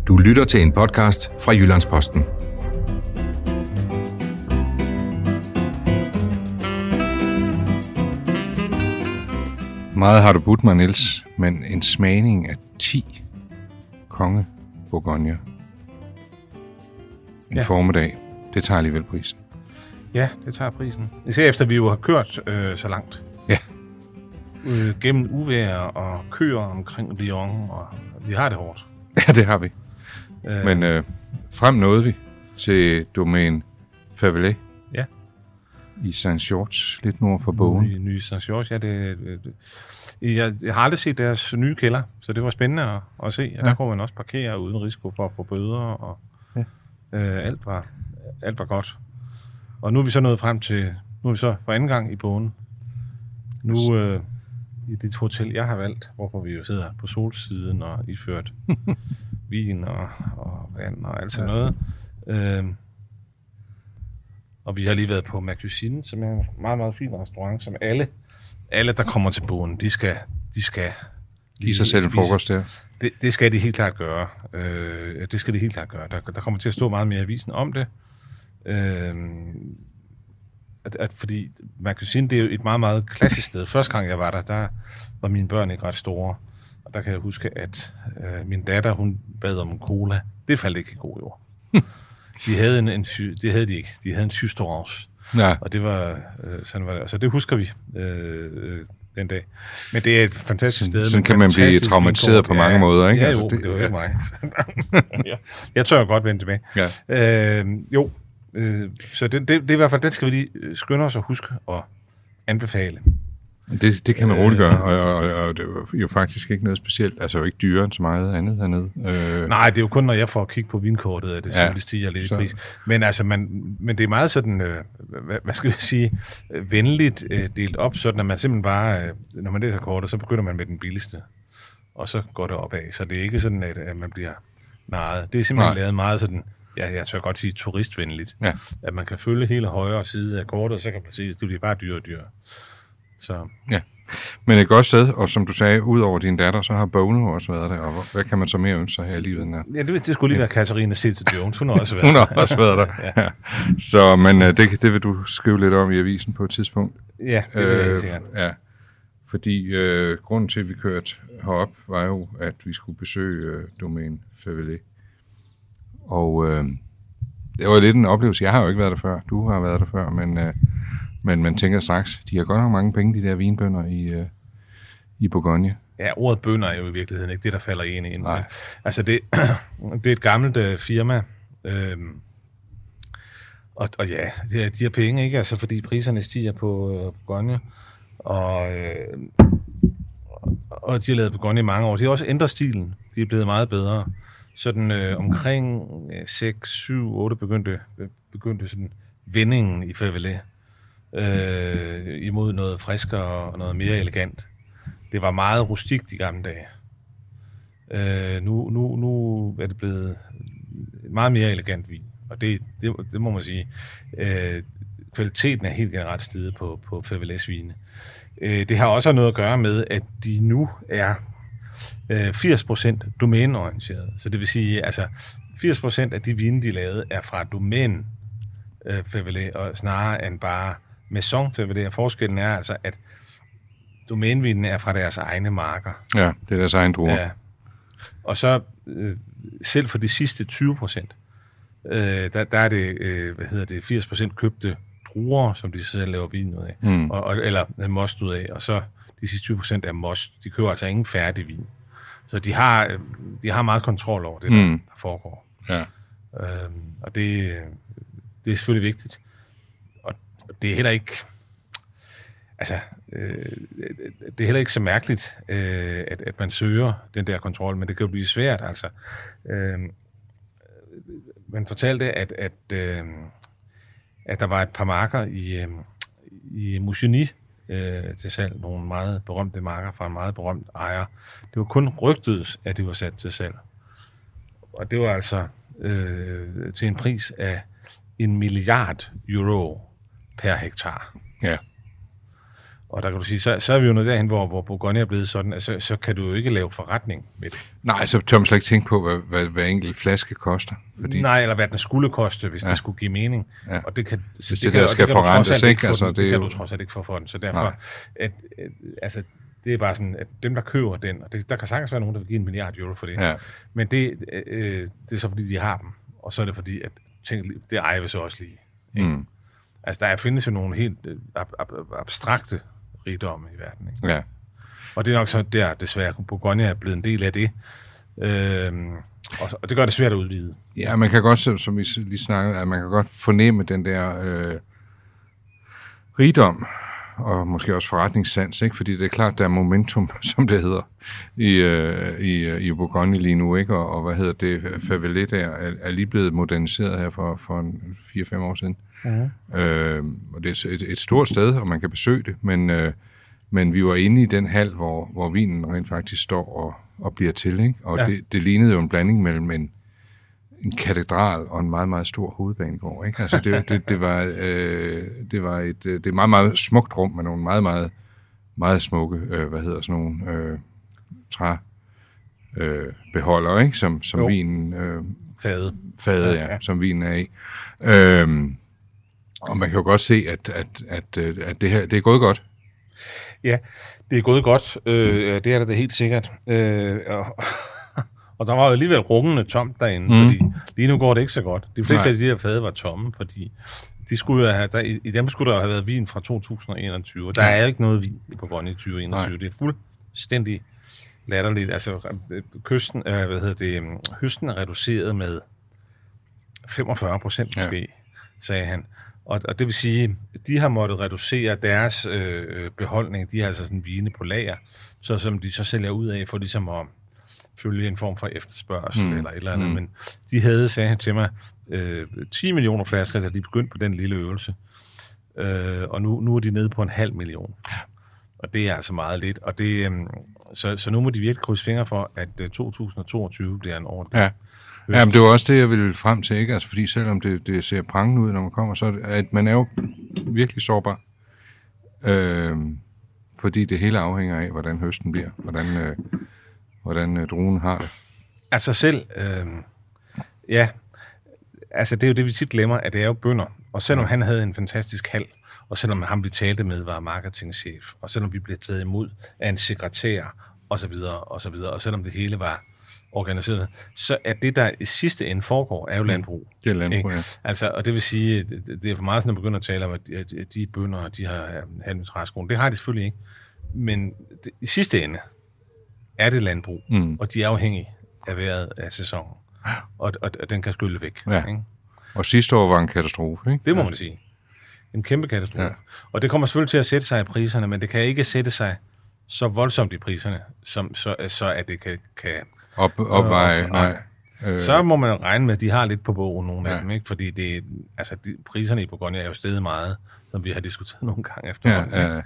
Du lytter til en podcast fra Jyllandsposten. Meget har du budt mig, Niels, men en smagning af 10 konge Bourgogne en formiddag, det tager alligevel prisen. Ja, det tager prisen. Især efter vi jo har kørt så langt. Ja. Gennem uvejr og køer omkring Lyon, og vi har det hårdt. Ja, det har vi. Men frem nåede vi til domæne Favelet. Ja. I Saint-Georges, lidt nord for Bogen. I nye Saint-Georges, ja. Jeg har aldrig set deres nye kælder, så det var spændende at se. Ja. Der kunne man også parkere uden risiko for at få bøder, og alt var godt. Og nu er vi så nået frem til, nu er vi så for anden gang i Bogen. Nu i det hotel, jeg har valgt, hvorfor vi jo sidder på solsiden og iført vin og vand og alt sådan noget. Og vi har lige været på Ma Cuisine, som er en meget, meget fin restaurant, som alle der kommer til Bogen, de skal give sig selv en frokost der. Det skal de helt klart gøre. Det skal de helt klart gøre. Der kommer til at stå meget mere i avisen om det. Fordi Ma Cuisine, det er jo et meget, meget klassisk sted. Første gang jeg var der var mine børn ikke ret store. Og der kan jeg huske, at min datter, hun bad om en cola. Det faldt ikke i god jord. De havde det havde de ikke. De havde en systorange. Ja. Og det var sådan var det. Så det husker vi den dag. Men det er et fantastisk sted. Sådan kan man blive traumatiseret på mange måder, ikke? Ja, jo, det var ikke mig. Jeg tør godt vende tilbage. Ja. Så det er i hvert fald, den skal vi lige skynde os at huske og anbefale. Det kan man roligt gøre, og det er jo faktisk ikke noget specielt, altså jo ikke dyrere end så meget andet hernede. Nej, det er jo kun, når jeg får kigge på vinkortet, at det selvfølgelig stiger lidt i pris. Men altså, men det er meget sådan, hvad skal jeg sige, venligt delt op, sådan at man simpelthen bare, når man læser kortet, så begynder man med den billigste, og så går det opad. Så det er ikke sådan, at man bliver narret. Det er simpelthen lavet meget sådan, jeg tør godt sige turistvenligt, at man kan følge hele højre side af kortet, og så kan man sige, at det bliver bare dyrere og dyrere. Så. Ja, men et godt sted, og som du sagde, ud over din datter, så har Bono også været der, og hvad kan man så mere ønske sig her i livet? Ja, det skulle lige være Katarina Zeta-Jones, hun har også været der. Hun har også været der, ja. Så, men det vil du skrive lidt om i avisen på et tidspunkt. Ja, det vil jeg helt sikkert. Ja, fordi grunden til, at vi kørte herop, var jo, at vi skulle besøge domæne Favelet. Og det var lidt en oplevelse. Jeg har jo ikke været der før, du har været der før, men man tænker straks, de har godt nok mange penge, de der vinbønder i Bourgogne. Ja, ordet bønder er jo i virkeligheden ikke det, der falder ind. Nej. Altså, det er et gammelt firma, og ja, de har penge, ikke? Altså, fordi priserne stiger på Bourgogne, og de har lavet Bourgogne i mange år. De har også ændret stilen. De er blevet meget bedre. Sådan omkring 6, 7, 8 begyndte sådan vendingen i Favelet. Imod noget friskere og noget mere elegant. Det var meget rustikt i gamle dage. Nu er det blevet meget mere elegant vin, og det må man sige. Kvaliteten er helt generelt steget på Favelets vine. Det har også noget at gøre med, at de nu er 80% domæneorienteret. Så det vil sige, altså 80% af de vine, de lavede, er fra domænen Favelet, og snarere end bare Maison Favelet. Forskellen er altså, at domænevinene er fra deres egne marker. Ja, det er deres egen druer. Ja. Og så selv for de sidste 20%, der er det 80% købte druer, som de selv laver vin ud af, eller most ud af, og så de sidste 20% er most. De køber altså ingen færdig vin. Så de har meget kontrol over det, der foregår. Ja. Og det er selvfølgelig vigtigt. Og det er heller ikke, altså, det er heller ikke så mærkeligt, at man søger den der kontrol, men det kan jo blive svært, altså. Man fortalte, at der var et par marker i Moussigny til salg, nogle meget berømte marker fra en meget berømt ejer. Det var kun rygtet, at det var sat til salg. Og det var altså til en pris af 1 milliard euro per hektar. Ja. Og der kan du sige, så er vi jo nået derhen, hvor Bourgogne er blevet sådan, at så kan du jo ikke lave forretning med det. Nej, så tør man slet ikke tænke på, hvad enkelt flaske koster. Fordi... Nej, eller hvad den skulle koste, hvis det skulle give mening. Ja. Og det kan, hvis det der skal forrentes, ikke? Altså, det kan du trods alt ikke få for den. Så derfor, altså, det er bare sådan, at dem, der køber den, og der kan sagtens være nogen, der vil give 1 milliard euro for det. Ja. Men det er så fordi, de har dem. Og så er det fordi, at det ejer vi så også lige. Mm. Altså, der findes jo nogle helt abstrakte rigdomme i verden. Ikke? Ja. Og det er nok så der, desværre, Bourgogne er blevet en del af det. Og det gør det svært at udvide. Ja, man kan godt, som vi lige snakkede, at man kan godt fornemme den der rigdom, og måske også forretningssans, ikke? Fordi det er klart, der er momentum, som det hedder, i Bourgogne lige nu, ikke? Og hvad hedder det, Favelet der er lige blevet moderniseret her for 4-5 år siden. Og det er et stort sted, og man kan besøge det, men vi var inde i den hal, hvor vinen rent faktisk står og bliver til, ikke? Og det lignede jo en blanding mellem en katedral og en meget, meget stor hovedbanegård, ikke? Altså det var et meget, meget smukt rum med nogle meget, meget, meget smukke, træbeholdere, ikke? Som vinen... Fade, ja, som vinen er i. Og man kan jo godt se, at det her, det er gået godt. Ja, det er gået godt. Det er det helt sikkert. Og der var jo alligevel rungende tomt derinde, fordi lige nu går det ikke så godt. De fleste af de her fade var tomme, fordi de skulle i dem skulle der have været vin fra 2021, og der er ikke noget vin i Bourgogne i 2021. Det er fuldstændig latterligt. Altså, høsten er reduceret med 45% måske, sagde han. Og det vil sige, de har måttet reducere deres beholdning. De har altså sådan vine på lager, så som de så sælger ud af, for ligesom at følge en form for efterspørgsel eller et eller andet. Men de havde, sagde han til mig, 10 millioner flasker, da de begyndte på den lille øvelse. Og nu er de nede på 500.000. Og det er altså meget lidt. Og det, så nu må de virkelig krydse fingre for, at 2022 bliver en ordentlig. Ja. Ja, men det var også det, jeg ville frem til, ikke? Altså, fordi selvom det ser prangende ud, når man kommer, så er det, at man er jo virkelig sårbar. Fordi det hele afhænger af, hvordan høsten bliver, hvordan druen har det. Altså selv, altså det er jo det, vi tit glemmer, at det er jo bønder. Og selvom han havde en fantastisk hal, og selvom ham, vi talte med, var marketingchef, og selvom vi blev taget imod af en sekretær, og så videre, og selvom det hele var organiseret, så er det, der i sidste ende foregår, er jo landbrug. Det er landbrug, ja. Altså, og det vil sige, det er for meget sådan at begynde at tale om, at de bønder, de har handlet med træskoen. Det har de selvfølgelig ikke. Men i sidste ende er det landbrug, og de er afhængige af vejret af sæsonen. Og den kan skylle væk. Ja. Ikke? Og sidste år var en katastrofe, ikke? Det må man sige. En kæmpe katastrofe. Ja. Og det kommer selvfølgelig til at sætte sig i priserne, men det kan ikke sætte sig så voldsomt i priserne, så at det kan opveje, nej. Så må man regne med, at de har lidt på bogen, nogle af dem, ikke? Fordi priserne i Bourgogne er jo steget meget, som vi har diskuteret nogle gange efterhånden.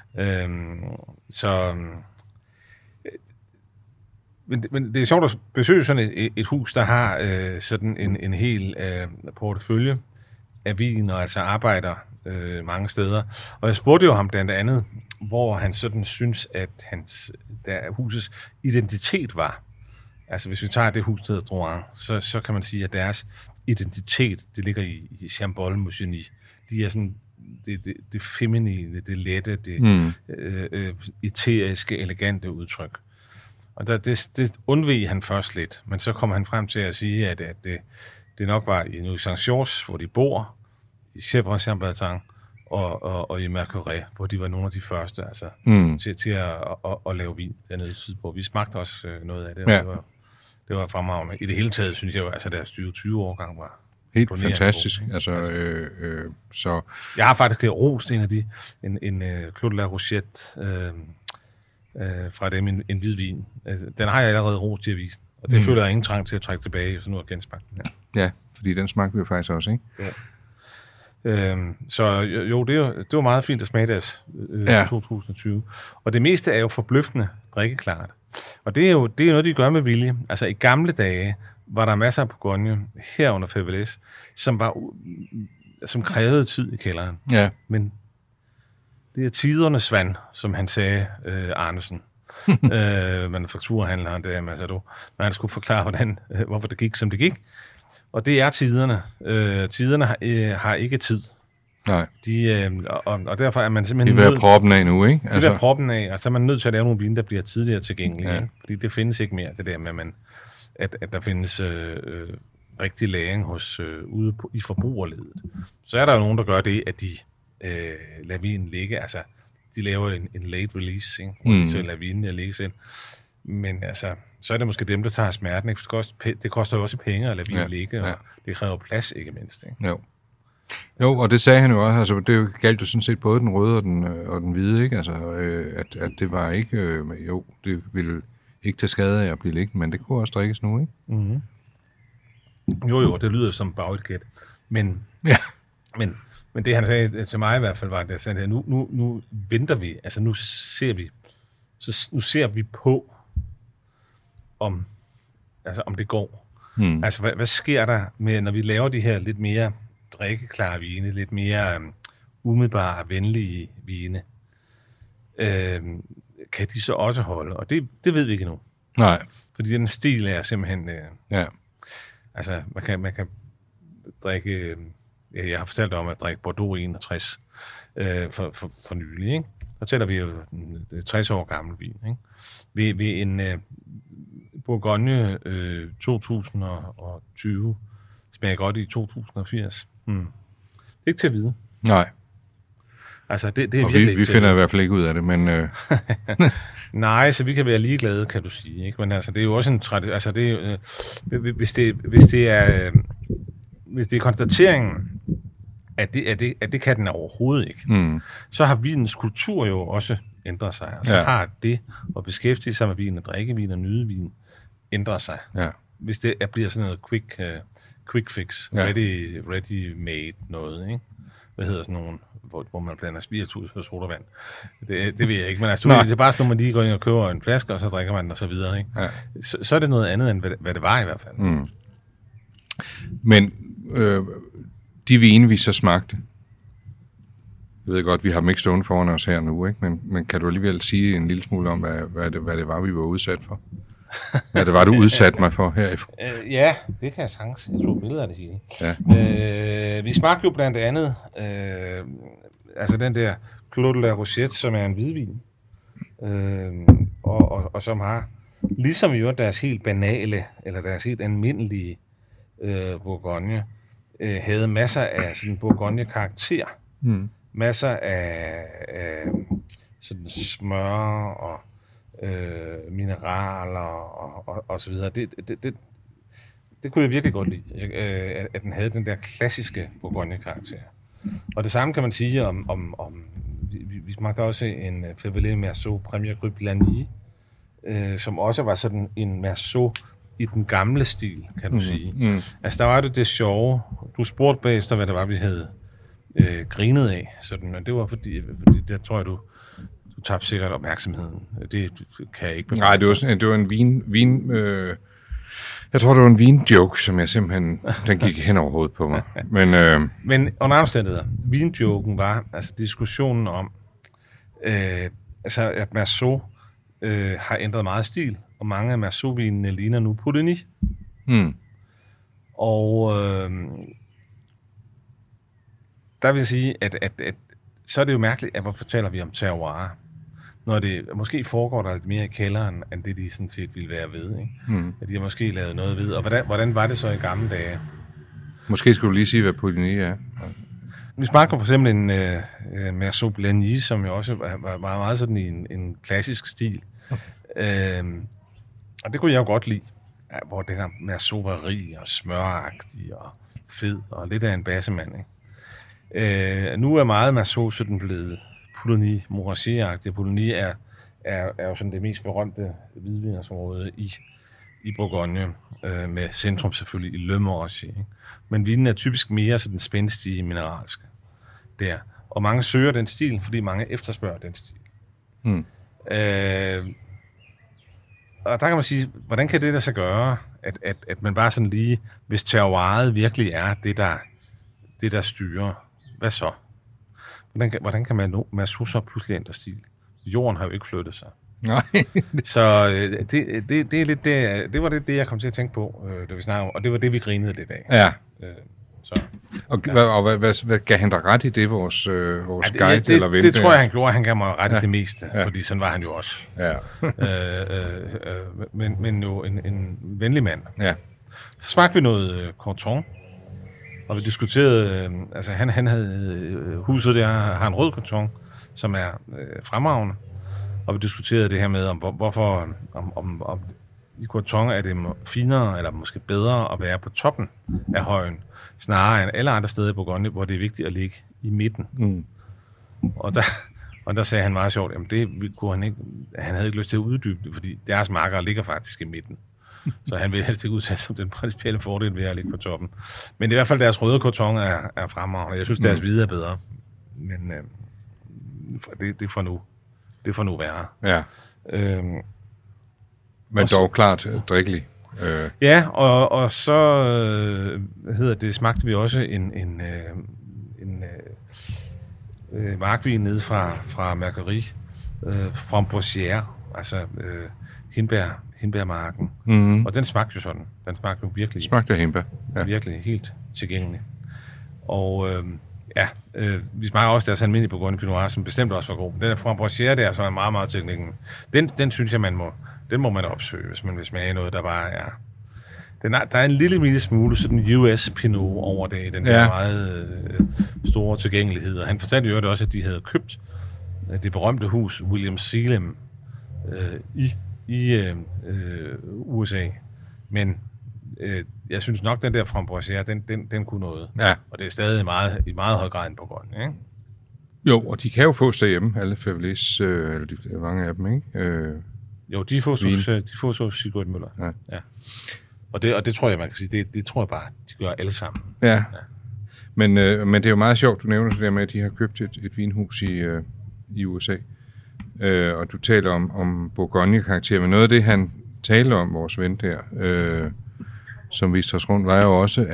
Men det er sjovt at besøge sådan et hus, der har sådan en hel portefølje af vin, og altså arbejder mange steder. Og jeg spurgte jo ham blandt andet, hvor han sådan synes, at husets identitet var. Altså hvis vi tager det hus, der hedder Drouin, så kan man sige, at deres identitet, det ligger i Chambolle-Musigny. De er sådan det feminine, det lette, det eteriske, elegante udtryk. Og det undveg han først lidt, men så kommer han frem til at sige, at det nok var i Nuits-Saint-Georges, hvor de bor, i Chèvre-Chambertin og i Mercurey, hvor de var nogle af de første altså, til at lave vin dernede i sydpå. Vi smagte også noget af det, og det var fremragende. I det hele taget, synes jeg jo, altså deres 20-årgang var helt fantastisk. Så jeg har faktisk rost en af de, en Claude La Rochette fra dem, en hvid vin. Den har jeg allerede rost til at vise, og det føler jeg ingen trang til at trække tilbage, så nu har jeg gensmagt den. Ja, fordi den smagte vi jo faktisk også, ikke? Ja. Så jo, det var meget fint at smage deres 2020. Og det meste er jo forbløffende drikkeklart. Og det er jo noget, de gør med vilje. Altså i gamle dage var der masser af Bourgogne, herunder Favelet, som krævede tid i kælderen. Ja. Men Det er tidernes vand, som han sagde, Arnesen. Manufakturhandleren der, Masado, når han skulle forklare, hvorfor det gik, som det gik. Og det er tiderne. Tiderne har ikke tid. Nej. Og derfor er man simpelthen nødt til at proppen af nu, ikke? Det der proppen af, og så er man nødt til at lave nogle vine, der bliver tidligere tilgængelige. Ja. Fordi det findes ikke mere, det der med, at der findes rigtig læring ude i forbrugerledet. Så er der jo nogen, der gør det, at de lader vinen ligge. Altså, de laver en late release, ikke? Hvor de så lader vinen ligge ind. Men altså, så er det måske dem, der tager smerten. Ikke? Det koster jo også penge at lade vinen ligge, og det kræver plads, ikke mindst. Ikke? Jo, og det sagde han jo også. Altså, det galt jo sådan set både den røde og den hvide, ikke? Altså, at det var ikke... det ville ikke tage skade af at blive liggende, men det kunne også drikkes nu, ikke? Mm-hmm. Jo, det lyder som bagudgæt. Men det, han sagde til mig i hvert fald, var, at nu venter vi. Altså, nu ser vi på, om det går. Altså, hvad sker der med, når vi laver de her lidt mere drikkeklare vine, lidt mere umiddelbare, venlige vine? Kan de så også holde? Og det ved vi ikke nu. Nej. Fordi den stil er simpelthen... Altså, man kan drikke... Jeg har fortalt om at drikke Bordeaux 61 for nylig, ikke? Der tæller vi jo 60 år gammel vin, ikke? Ved en Bourgogne 2020 smager godt i 2080. Det er ikke til at vide. Nej. Altså, det er og virkelig vi finder i hvert fald ikke ud af det, men... Nej, så vi kan være ligeglade, kan du sige, ikke? Men altså, det er jo også en tradition... Altså, det er, hvis det er konstateringen, at det kan den overhovedet ikke, så har vinens kultur jo også ændret sig. Og så har det at beskæftige sig med vin og drikke vin og nyde vin ændret sig. Ja. Hvis det bliver sådan noget quick fix, ready made noget, ikke? Hvad hedder sådan nogle, hvor man blander spiritus og sodavand. Det ved jeg ikke, men altså, det er bare sådan, man lige går ind og køber en flaske, og så drikker man den og så videre, ikke? Ja. Så er det noget andet, end hvad det var i hvert fald. Men de vine, vi så smagte, jeg ved godt, vi har dem ikke stående foran os her nu, ikke? Men kan du alligevel sige en lille smule om, hvad det var, vi var udsat for? Hvad det var, du udsatte mig for her? Ja, det kan jeg sagtens. Jeg tror billeder af det sige. Ja. Vi smagte jo blandt andet altså den der Clos de la Rochette, som er en hvidvin, og som har, ligesom jo deres helt banale, eller deres helt almindelige Bourgogne, havde masser af sådan Bourgogne-karakter. Masser af sådan smør og mineraler og så videre. Det kunne jeg virkelig godt lide, at den havde den der klassiske Bourgogne-karakter. Og det samme kan man sige om vi smagte også en Fèvelet Merceau Premier Cru Blanie, som også var sådan en Merceau i den gamle stil, kan du sige. Altså, der var det sjove. Du spurgte bagefter, hvad det var, vi havde grinet af. Sådan, og det var fordi der tror jeg, du tabte sikkert opmærksomheden. Det kan jeg ikke. Nej, det var en vin jeg tror, det var en vin-joke, som jeg simpelthen... Den gik hen over hovedet på mig. Men under omstændigheder, vin-joken var altså diskussionen om, at Merceau har ændret meget stil, og mange af Merceau-vinene ligner nu Puligny. Og der vil jeg sige, at så er det jo mærkeligt, at hvorfor taler vi om terroir, når det måske foregår der lidt mere i kælderen, end det de sådan set ville være ved, ikke? At de har måske lavet noget ved. Og hvordan var det så i gamle dage? Måske skulle du lige sige, hvad Puligny er. Vi smagte for eksempel en Merceau Blanie, som jo også var meget sådan i en klassisk stil. Og det kunne jeg jo godt lide, hvor det her Merceau var rig og smøragtig og fed og lidt af en bassemand, ikke? Nu er meget Merceau sådan blevet Puligny, Morachet-agtig. Puligny er jo sådan det mest berømte hvidvinsområde i Bourgogne, med centrum selvfølgelig i Le Morachet, ikke? Men vinen er typisk mere sådan spændstige, mineralske der. Og mange søger den stil, fordi mange efterspørger den stil. Og der kan man sige, hvordan kan det lade sig gøre, at man bare sådan lige, hvis terroiret virkelig er det der styrer, hvad så? hvordan kan Merlot så pludselig ændre stil? Jorden har jo ikke flyttet sig. Nej. Så det er lidt det var det, jeg kom til at tænke på, da vi snakkede om, og det var det, vi grinede lidt af. Ja. Så. Og hvad gav han dig ret i det, vores guide eller ven? Det tror jeg, han gjorde. Han gav mig ret i det meste, fordi sådan var han jo også. Ja. Men jo en venlig mand. Ja. Så smagte vi noget Corton, og vi diskuterede, altså han havde huset der, har en rød Corton, som er fremragende, og vi diskuterede det her med, hvorfor i Corton er det finere, eller måske bedre at være på toppen af højen, snarere end alle andre steder i Bourgogne, hvor det er vigtigt at ligge i midten. Mm. Og der sagde han meget sjovt, jamen det kunne han ikke, han havde ikke lyst til at uddybe det, fordi deres marker ligger faktisk i midten. Så han vil helst ikke udtale som den principielle fordel ved at ligge på toppen. Men i hvert fald deres røde Corton er fremragende. Jeg synes, deres hvide er bedre. Men det får nu være. Ja. Men dog klart drikkelig. Ja, og så smagte vi også en markvin nede fra Marguerite, Framboisière, altså hindbærmarken. Mm-hmm. Og den smagte jo sådan. Den smagte jo virkelig. Smagte hindbær. Ja. Virkelig helt tilgængelig. Og vi smager også deres almindelige Bourgogne Pinot Noir, som bestemt også var god. Den der Framboisière der, som er meget, meget teknikken. Den synes jeg, den må man opsøge, hvis man vil smage noget, der bare er... Der er en lille smule sådan US Pinot over det, den der meget store tilgængelighed. Og han fortalte jo også, at de havde købt det berømte hus William Selim i USA. Men jeg synes nok, den der Framboisière, den kunne noget. Ja. Og det er stadig i meget høj grad en Bourgogne, ikke? Jo, og de kan jo få sig hjemme, alle Favelés, eller de mange af dem, ikke? Jo, de får så Sigurd Møller. Ja. Og det tror jeg, man kan sige, det tror jeg bare, de gør alle sammen. Ja. Men det er jo meget sjovt, du nævner det der med, at de har købt et vinhus i USA. Og du taler om Bourgogne-karakter, men noget af det, han talte om, vores ven der, som viste os rundt, var jo også,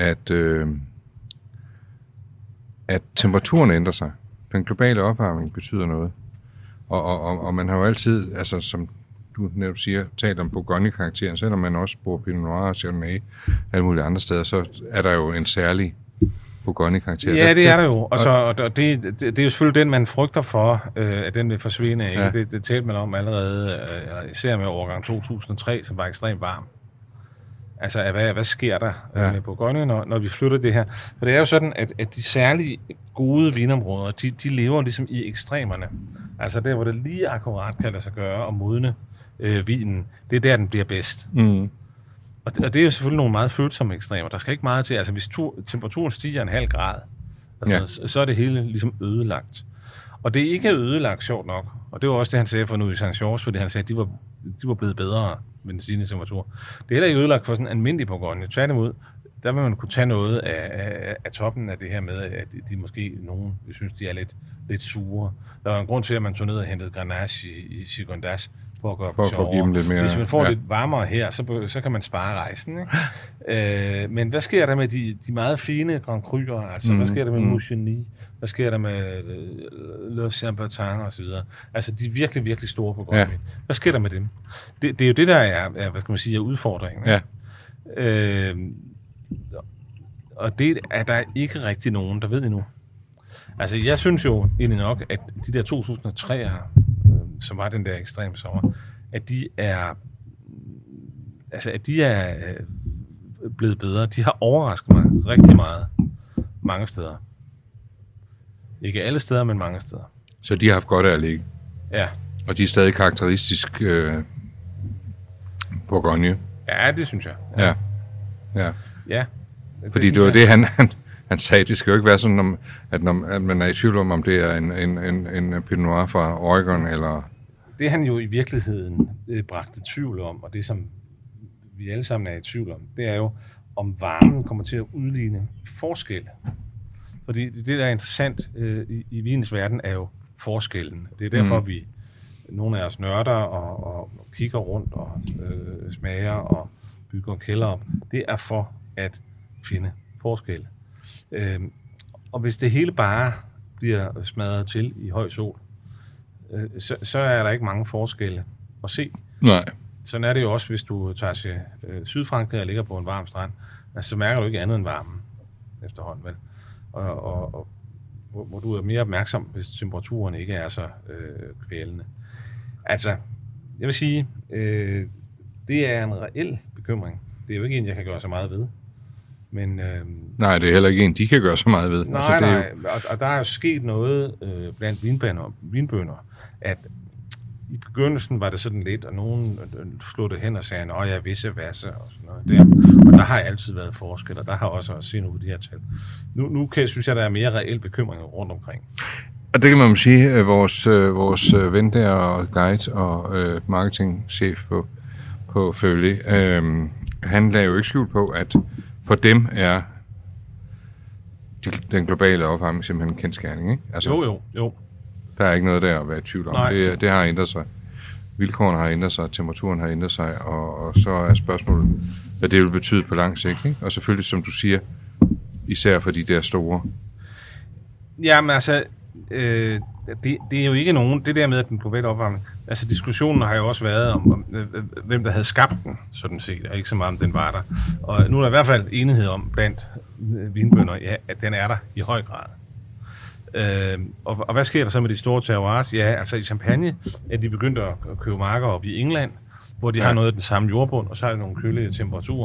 at temperaturen ændrer sig. Den globale opvarmning betyder noget. Og man har jo altid, altså som du netop siger, talt om Bourgogne-karakteren, selvom man også bruger Pinot Noir og Chardonnay alle mulige andre steder, så er der jo en særlig Bourgogne-karakter. Ja, det er der jo. Og det er jo selvfølgelig den, man frygter for, at den vil forsvinde. Ikke? Ja. Det talte man om allerede, især med årgang 2003, som var ekstremt varm. Altså, hvad sker der med Bourgogne, når vi flytter det her? For det er jo sådan, at de særlige gode vinområder, de lever ligesom i ekstremerne. Altså der, hvor det lige akkurat kan lade sig gøre at modne vinen, det er der, den bliver bedst. Mm. Og det er jo selvfølgelig nogle meget følsomme ekstremer. Der skal ikke meget til. Altså, hvis temperaturen stiger 0,5 grad, altså, så er det hele ligesom ødelagt. Og det er ikke ødelagt, sjovt nok. Og det var også det, han sagde for nu i Saint-Georges, fordi han sagde, at de var blevet bedre med den stigende temperatur. Det er heller ikke ødelagt for sådan en almindelig Bourgogne. Tværtimod, der vil man kunne tage noget af toppen af det her med, at de måske, nogen synes, de er lidt sure. Der var en grund til, at man tog ned og hentede Grenache i Gigondas, for at give dem lidt mere. Hvis man får lidt varmere her, så kan man spare rejsen. Ikke? Men hvad sker der med de meget fine Grand Cru'er? Altså, hvad sker der med Moussigny? Hvad sker der med Le Chambertin og så videre? Altså, de er virkelig, virkelig store på Bourgogne. Ja. Hvad sker der med dem? Det er jo det, der er hvad skal man sige, er udfordringen. Ja. Og det er der ikke rigtig nogen, der ved endnu. Altså, jeg synes jo egentlig nok, at de der 2003'ere, som var den der ekstreme sommer, at de er blevet bedre. De har overrasket mig rigtig meget mange steder. Ikke alle steder, men mange steder. Så de har haft godt af at ligge? Ja. Og de er stadig karakteristisk Bourgogne? Ja, det synes jeg. Ja. Fordi det var det, han sagde, det skal jo ikke være sådan, at man er i tvivl om det er en Pinot Noir fra Oregon, eller... Det han jo i virkeligheden bragte tvivl om, og det som vi alle sammen er i tvivl om, det er jo, om varmen kommer til at udligne forskel. Fordi det, der er interessant i vinens verden, er jo forskellen. Det er derfor, vi nogle af os nørder og kigger rundt og smager og bygger kælder op. Det er for at finde forskel. Og hvis det hele bare bliver smadret til i høj sol, så er der ikke mange forskelle at se. Nej. Sådan er det jo også, hvis du tager til Sydfrankrig og ligger på en varm strand. Altså, så mærker du ikke andet end varmen efterhånden, vel? Og hvor du er mere opmærksom, hvis temperaturen ikke er så kvælende. Altså, jeg vil sige, det er en reel bekymring. Det er jo ikke en, jeg kan gøre så meget ved. Men, nej, det er heller ikke en, de kan gøre så meget ved. Nej, altså, det er nej. Og der er jo sket noget blandt vinbønder, at i begyndelsen var det sådan lidt, og nogen slog det hen og sagde, at jeg er visse vasse og sådan noget der. Og der har altid været forskel, og der har også set ud de her tal. Nu synes jeg, der er mere reel bekymring rundt omkring. Og det kan man sige, vores ven der og guide og marketingchef på Føvle, han lagde jo ikke skjult på, at for dem er den globale opvarmning simpelthen en kendsgerning, ikke? Altså, Jo. Der er ikke noget der at være i tvivl om. Det har ændret sig. Vilkårene har ændret sig, temperaturen har ændret sig, og så er spørgsmålet, hvad det vil betyde på lang sigt, ikke? Og selvfølgelig, som du siger, især for de der store. Jamen altså, det er jo ikke nogen, det der med den globale opvarmning, altså diskussionen har jo også været om hvem der havde skabt den, sådan set, og ikke så meget om den var der. Og nu er der i hvert fald enighed om blandt vinbønder, ja, at den er der i høj grad. Og hvad sker der så med de store terroirs? Ja, altså i Champagne er de begyndt at købe marker op i England, hvor de har noget af den samme jordbund, og så har de nogle kølige temperaturer.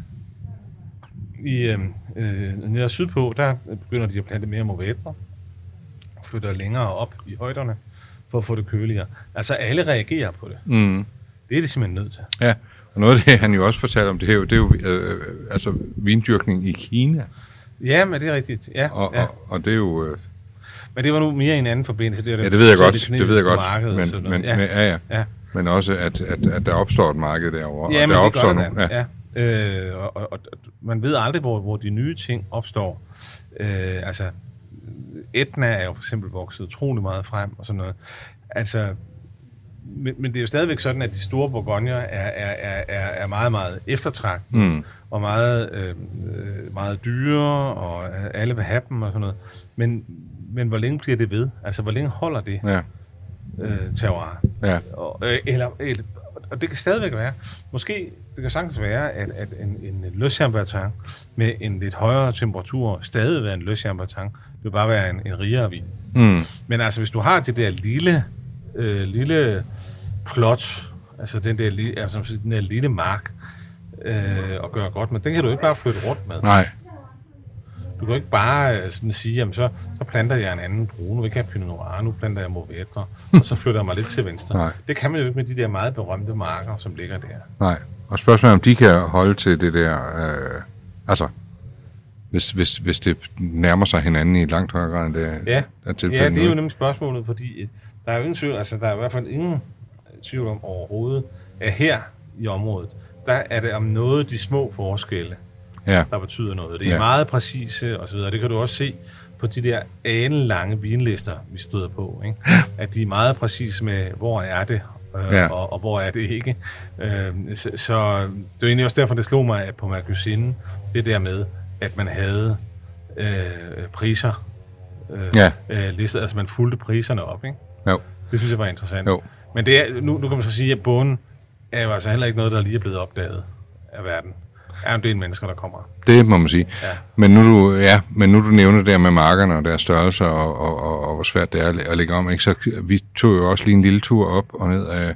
Nede sydpå, der begynder de at plante mere mourvèdre, flytter længere op i højderne, for at få det køligere. Altså alle reagerer på det. Mm. Det er det simpelthen nødt til. Ja, og noget af det, han jo også fortalte om, det er jo altså vindyrkning i Kina. Ja, men det er rigtigt. Ja, og det er jo... Men det var nu mere en anden forbindelse. Det ved jeg godt. Det ved jeg godt. Marked, men ja. Men også, at der opstår et marked derovre. Ja, og der opstår nogle, ja. Og man ved aldrig, hvor de nye ting opstår. Altså, Etna er jo for eksempel vokset utrolig meget frem og sådan noget. Altså, men det er jo stadigvæk sådan, at de store bourgogner er meget, meget eftertragtet, og meget dyre, og alle vil have dem og sådan noget. Men hvor længe bliver det ved? Altså, hvor længe holder det terroir? Ja. Og det kan stadigvæk være. Måske, det kan sagtens være, at en Le Chambertin med en lidt højere temperatur stadig vil være en Le Chambertin. Det vil bare være en rigere vin. Mm. Men altså, hvis du har det der lille plot, altså den der lille mark, og gøre godt med, den kan du ikke bare flytte rundt med. Nej. Du kan ikke bare sådan sige, jamen så planter jeg en anden drue, nu vil jeg ikke have Pinot Noir, nu planter jeg mourvèdre, og så flytter jeg mig lidt til venstre. Nej. Det kan man jo ikke med de der meget berømte marker, som ligger der. Nej, og spørgsmålet om de kan holde til det der, altså, hvis det nærmer sig hinanden i et langt højere grad end det er tilfældet. Ja, det er jo nemlig spørgsmålet, fordi der er jo ingen tvivl, altså der er i hvert fald ingen tvivl om overhovedet, at her i området, der er det om noget de små forskelle, der betyder noget. Det er meget præcise og så videre. Det kan du også se på de der anelange vinlister, vi støder på, ikke? At de er meget præcise med, hvor er det, og hvor er det ikke. Så det er egentlig også derfor, det slog mig at på Mercusine, det der med, at man havde priser listet, altså man fulgte priserne op, ikke? Jo. Det synes jeg var interessant. Jo. Men det er, nu kan man så sige, at bogen er jo altså heller ikke noget, der lige er blevet opdaget af verden. Er en del mennesker, der kommer. Det må man sige. Ja. Men nu du nævner det der med markerne og deres størrelser og hvor svært det er at lægge om, ikke? Så vi tog jo også lige en lille tur op og ned af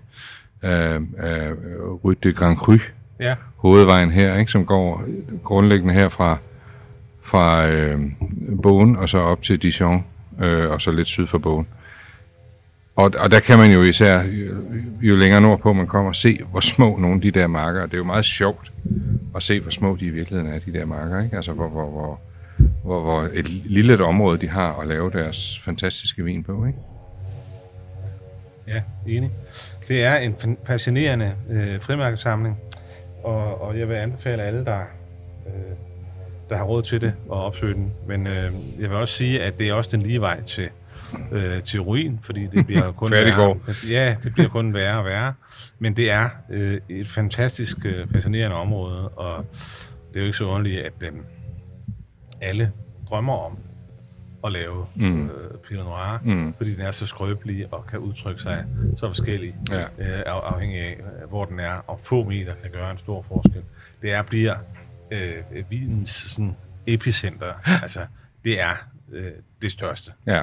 Rue de Grand Cru, hovedvejen her, ikke? Som går grundlæggende her fra Beaune og så op til Dijon og så lidt syd for Beaune. Og der kan man jo især, jo længere nordpå man kommer, se, hvor små nogle af de der marker er. Det er jo meget sjovt at se, hvor små de i virkeligheden er, de der marker, ikke? Altså, hvor et lille område de har at lave deres fantastiske vin på, ikke? Ja, enig. Det er en fascinerende frimærkesamling, og jeg vil anbefale alle, der har råd til det, at opsøge den. Men jeg vil også sige, at det er også den lige vej til ruin, fordi det bliver kun værre. Ja, det bliver kun værre og værre. Men det er et fantastisk fascinerende område, og det er jo ikke så underligt, at alle drømmer om at lave Pinot Noir, fordi den er så skrøbelig og kan udtrykke sig så forskelligt, afhængig af, hvor den er, og få meter kan gøre en stor forskel. Det bliver vinens sådan epicenter. Altså, det er det største. Ja.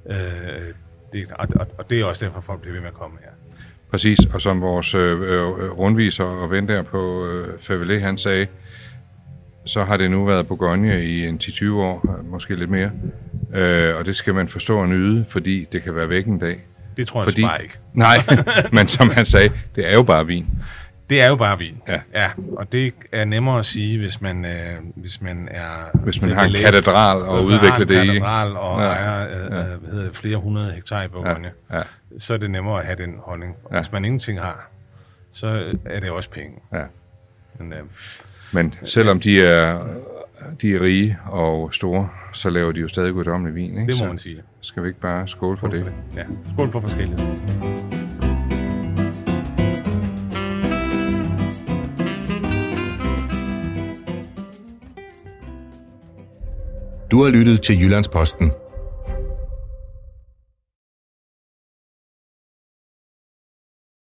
Og det er også derfor, folk bliver ved med at komme her. Præcis, og som vores rundviser og ven der på Favelet, han sagde, så har det nu været Bourgogne i en 10-20 år, måske lidt mere. Og det skal man forstå og nyde, fordi det kan være væk en dag. Det tror jeg bare ikke. Nej, men som han sagde, det er jo bare vin. Det er jo bare vin. Ja. Og det er nemmere at sige, hvis man har en katedral og udvikler det i. En katedral og ejer flere hundrede hektar i Bourgogne. Ja. Så er det nemmere at have den holdning. Ja. Hvis man ingenting har, så er det også penge. Ja. Men selvom de er rige og store, så laver de jo stadig guddommelig vin, ikke? Det må man sige. Skal vi ikke bare skåle for det? Ja, skål for forskellighed. Du har lyttet til Jyllandsposten.